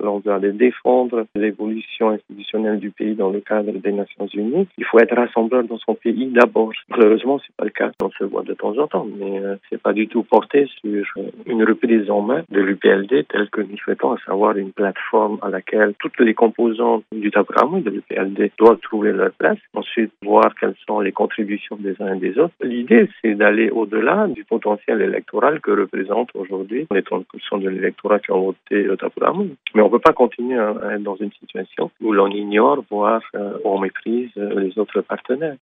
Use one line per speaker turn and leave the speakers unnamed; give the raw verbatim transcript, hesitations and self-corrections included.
l'on veut aller défendre l'évolution institutionnelle du pays dans le cadre des Nations Unies, il faut être rassembleur dans son pays d'abord. Malheureusement, c'est pas le cas. On se voit de temps en temps, mais euh, c'est pas du tout porté sur euh, une reprise en main de l'U P L D telle que nous souhaitons, à savoir une plateforme à laquelle toutes les composantes du Taporama de l'U P L D doivent trouver leur place. Ensuite, voir quelles sont les contributions des uns et des autres. L'idée, c'est d'aller au-delà du potentiel électoral que représente aujourd'hui les trente pour cent de l'électorat qui ont voté au Taporama. Mais on ne peut pas continuer à être dans une situation où l'on ignore, voire euh, on méprise les autres partenaires.